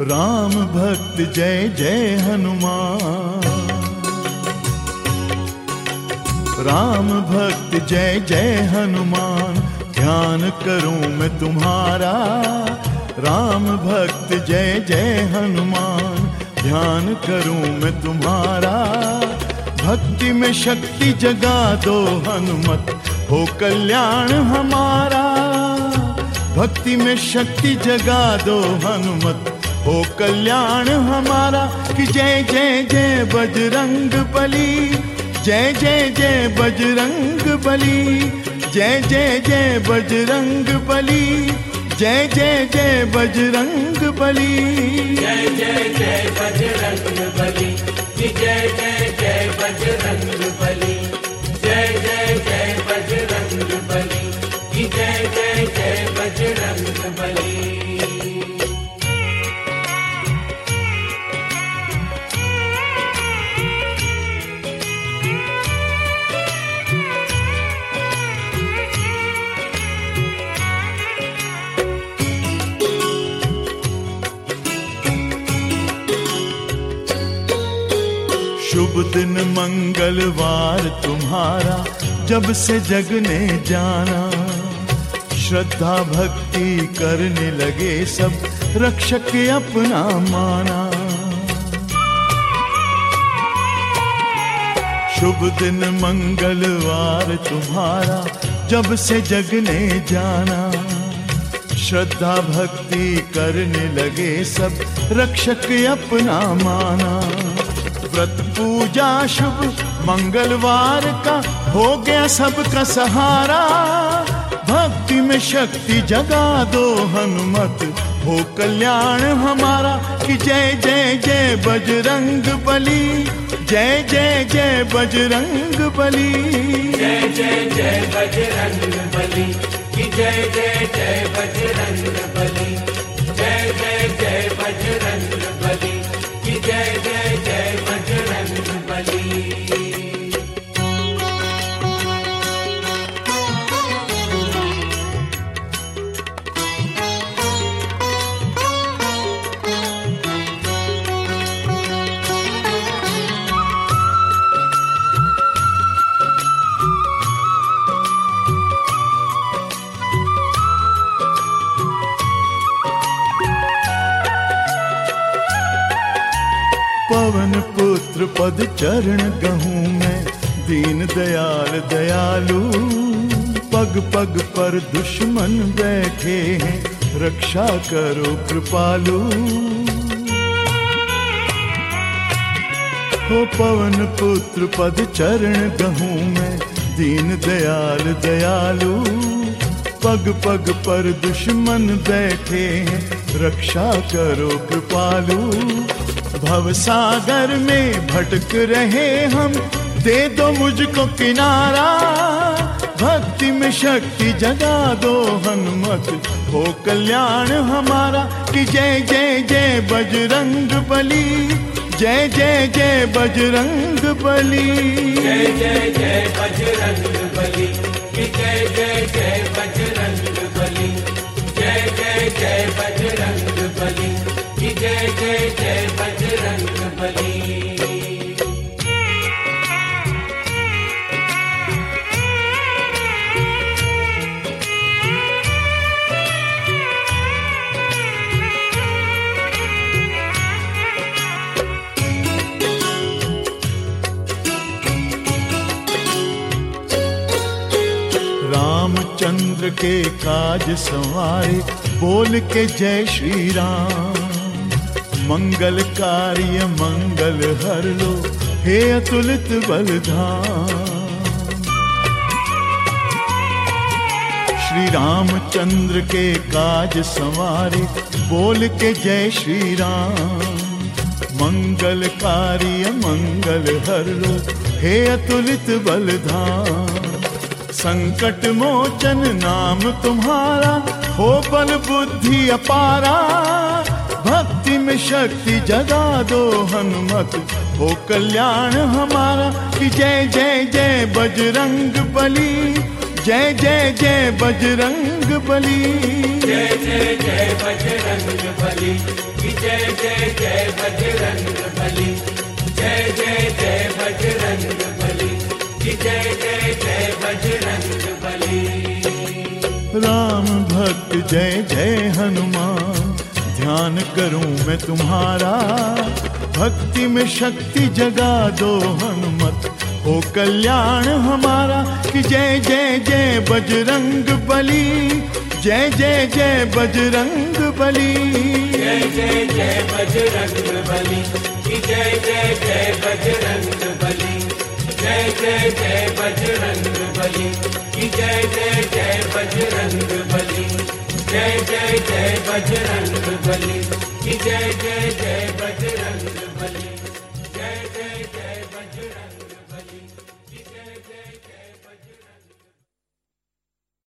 राम भक्त जय जय हनुमान। राम भक्त जय जय हनुमान, ध्यान करूं मैं तुम्हारा। राम भक्त जय जय हनुमान, ध्यान करूं मैं तुम्हारा। भक्ति में शक्ति जगा दो हनुमत, हो कल्याण हमारा। भक्ति में शक्ति जगा दो हनुमत, हो कल्याण हमारा। कि जय जय जय बजरंग बली, जय जय जय बजरंग बली, जय जय जय बजरंग बली, जय जय जय बजरंग बली, जय जय जय बजरंग बली, जय जय जय बजरंग बली, जय जय जय बजरंग बली, जय जय जय बजरंग बली। शुभ दिन मंगलवार तुम्हारा, जब से जग ने जाना। श्रद्धा भक्ति करने लगे सब, रक्षक अपना माना। शुभ दिन मंगलवार तुम्हारा, जब से जग ने जाना। श्रद्धा भक्ति करने लगे सब, रक्षक अपना माना। व्रत पूजा शुभ मंगलवार का, हो गया सबका सहारा। भक्ति में शक्ति जगा दो हनुमत, हो कल्याण हमारा। कि जय जय जय बजरंग बली, जय जय जय बजरंग बली, जय जय जय बजरंग बली, जय जय जय बजरंग बली, जय जय जय बजरंग बली, जय जय जय बजरंग बली। पवन पुत्र पद चरण गहूं मैं, दीन दयाल दयालु। पग पग पर दुश्मन बैठे हैं, रक्षा करो कृपालु। हो पवन पुत्र पद चरण गहूं मैं, दीन दयाल दयालु। पग पग पर दुश्मन बैठे हैं, रक्षा करो कृपालु। भव सागर में भटक रहे हम, दे दो मुझको किनारा। भक्ति में शक्ति जगा दो हनुमत, हो कल्याण हमारा। कि जय जय जय बजरंग बली, जय जय जय बजरंग बली, जय जय जय बजरंग बली, जय जय जय बजरंग बली, जय जय जय बजरंग बली, जय जय जय बजरंग बली। रामचंद्र के काज संवारे, बोल के जय श्री राम। मंगल कार्य मंगल हर लो, हे अतुलित बलधाम। श्री रामचंद्र के काज संवारे, बोल के जय श्री राम। मंगल कार्य मंगल हर लो, हे अतुलित बलधाम। संकट मोचन नाम तुम्हारा, हो बल बुद्धि अपारा। भक्ति में शक्ति जगा दो हनुमत, हो कल्याण हमारा। कि जय जय जय बजरंग बली, जय जय जय बजरंग बली, जय जय जय बजरंग बली, कि जय जय जय बजरंग बली, जय जय जय बजरंग बली, कि जय जय जय बजरंग बली। राम भक्त जय जय हनुमान, ध्यान करूं मैं तुम्हारा, भक्ति में शक्ति जगा दो हनुमत, हो कल्याण हमारा। कि जय जय जय बजरंग बली, जय जय जय बजरंग बली, जय जय जय बजरंग बली, कि जय जय जय बजरंग बली, जय जय जय बजरंग बली, कि जय जय जय बजरंग बली, जय जय जय बजरंग बली, कि जय जय जय बजरंग बली, जय जय जय बजरंग।